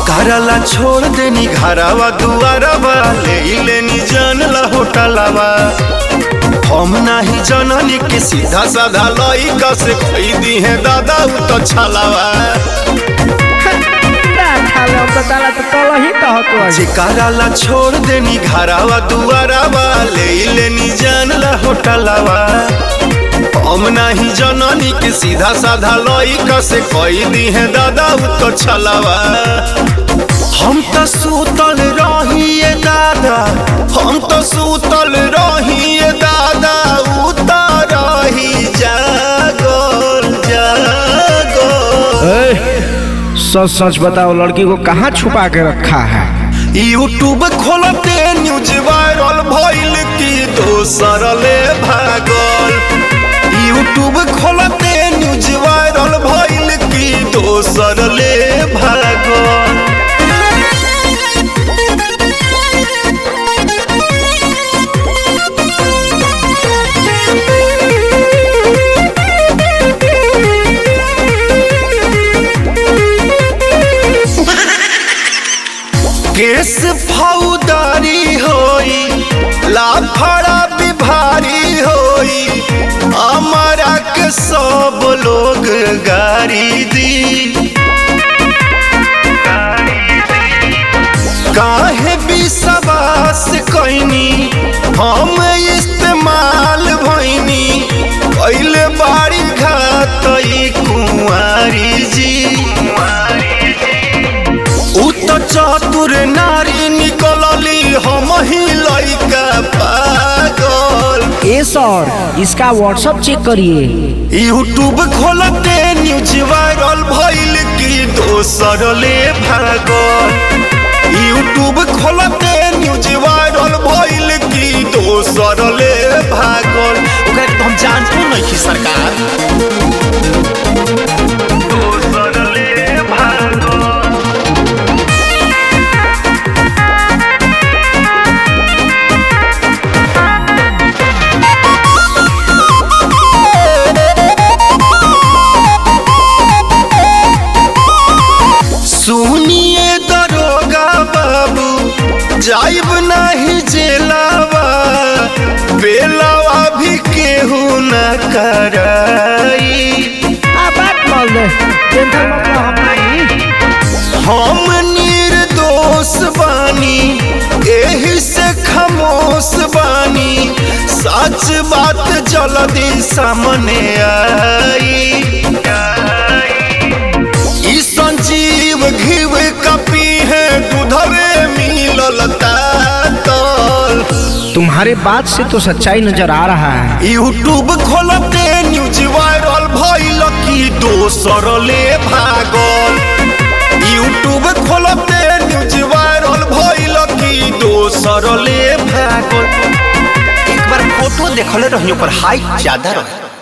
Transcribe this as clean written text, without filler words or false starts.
जेकारा छोड़ देनी घरवा दुआरवा ले लेनी जानला होटलवा। हम नहीं जननी के सीधा साधा लइका से खरीदी है दादा उ तो छलावा। जेकारा छोड़ देनी घरवा दुआरवा ले लेनी जानला होटलवा। हम नहीं जननी के सीधा साधा लइका से खरीदी है दादा उ तो छलावा। हम तो सूतल रहिए दादा, हम तो सूतल रहिए दादा, उतर रही जागल जागल। सच सच बताओ, लड़की को कहाँ छुपा के रखा है? यूट्यूब खोलते न्यूज वायरल भइल की दोसर ले भागल। यूट्यूब खोलते न्यूज वायरल भइल की दोसर ले भागल। केस फौदारी होई लाफड़ा बिभारी होई, हमारा के सब लोग गारी दी। काहे विश्वास कइनी हम इस्तेमाल भइनी, पहले बारी घात कुंवारी जी। चतुर नारी निकलली हम ही लइका पागल। ए सर, इसका व्हाट्सएप चेक करिए। यूट्यूब खोलते न्यूज वायरल भइल की दोसर ले भागल। यूट्यूब खोलते न्यूज वायरल भइल की दोसर ले भागल। ओकरा तो हम जानते नहीं कि सरकार जाइब नहीं जेलावा, बेलावा भी केहू न कराई। हम निर्दोष बानी एही से खामोश बानी, सच बात जल्दी सामने आई। ई संजीव घीव कपी है दूधवे मिलल तातल। तुम्हारे बात से तो सच्चाई नजर आ रहा है। यूट्यूब खोलते न्यूज वायरल भइल की दोसर ले भागल। यूट्यूब खोलते न्यूज वायरल भइल की दोसर ले भागल। एक बार फोटो देखले रहियो पर हाइट ज्यादा रहे।